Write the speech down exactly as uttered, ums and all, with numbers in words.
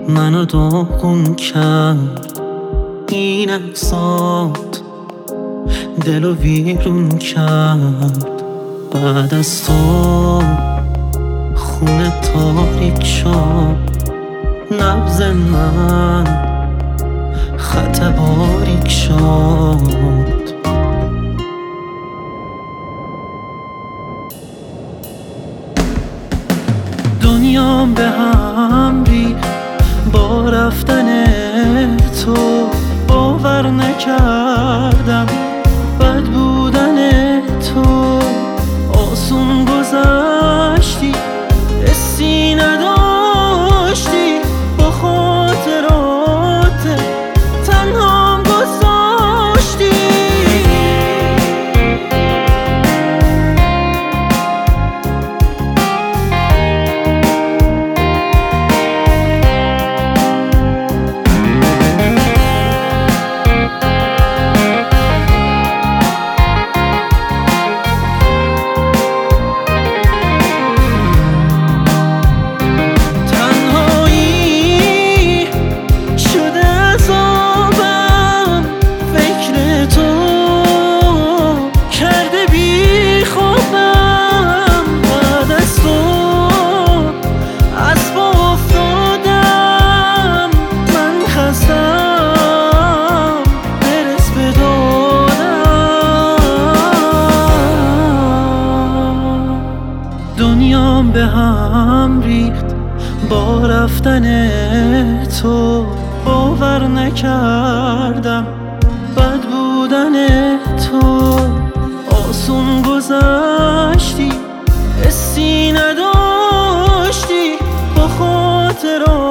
منو داغون کرد این عکسات، دلو ویرون کرد. بعد از تو خونه تاریک شد، نبض من خط باریک شد. دنیام به هم ریخت با رفتن تو، باور نکردم بد بودن تو. آسون گذشتی حسی نداشتی، با خاطرات تنهام گذاشتی. دنیام به هم ریخت با رفتن تو، باور نکردم بد بودن تو. آسون گذشتی حسی نداشتی، با خاطرات